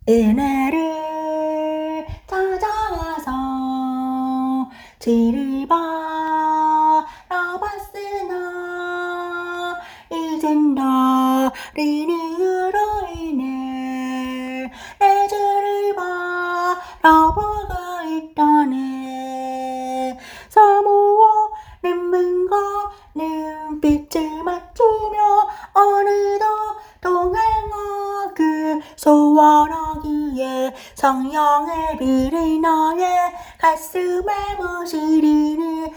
은혜를 찾아와서 주를 바라봤으나 이젠 너를 이유로 인해 내 주를 바라보고 있다네. 사모와 눈물과 눈빛을 맞추며 오늘도 동행하길 소원하기에 성령의 불을 나의 가슴에 모시리니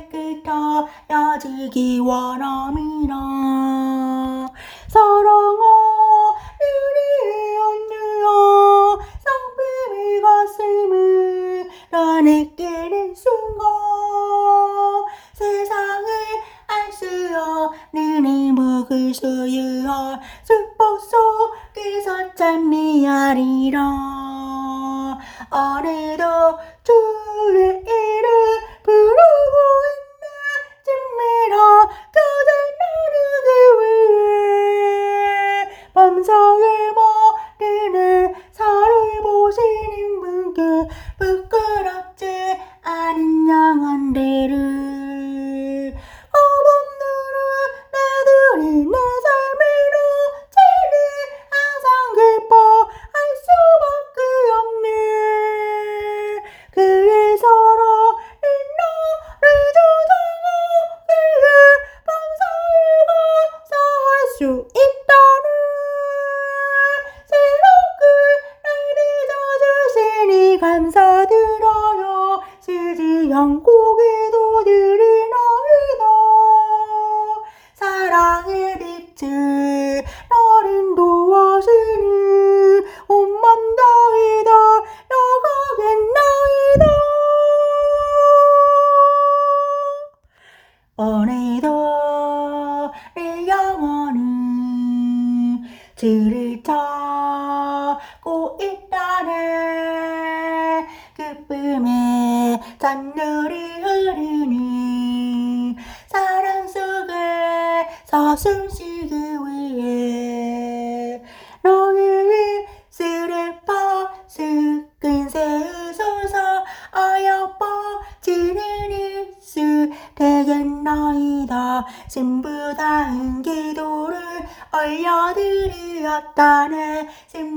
깨끗하여지기 원함이라. 사랑하느니 언니여 성품의 가슴을 나 느끼는 순간 세상을 알 수 없는 행복을 소유할 축복 속에서 찬미하리라. 오늘도 주의 이름 부르고 있네. 찜미라 그대 나를 위해 밤사이 모든 사를 보시는 분께 부끄럽지 않은 영혼들을 내들이 내 삶으로 제일 항상 기뻐할 수밖에 없네. 그의 사랑이 나를 주장하 그의 밤사이 감사할 수 있다네. 새롭게 날 빚어주시니 감사드려요. 쓰지 않고 기도드리나이다. 사랑의 빛을 나를 도와주니 온맘 다해 달려가겠나이다. 오늘도 내 영혼은 주를 찾고 있다네. 기쁨의 잔물이 흐르니 사랑 속에서 숨쉬기 위해 너의 입술에 파수꾼 세우소서. 어여뻐지는 입술 되겠나이다. 신부다운 기도를 올려드리었다네.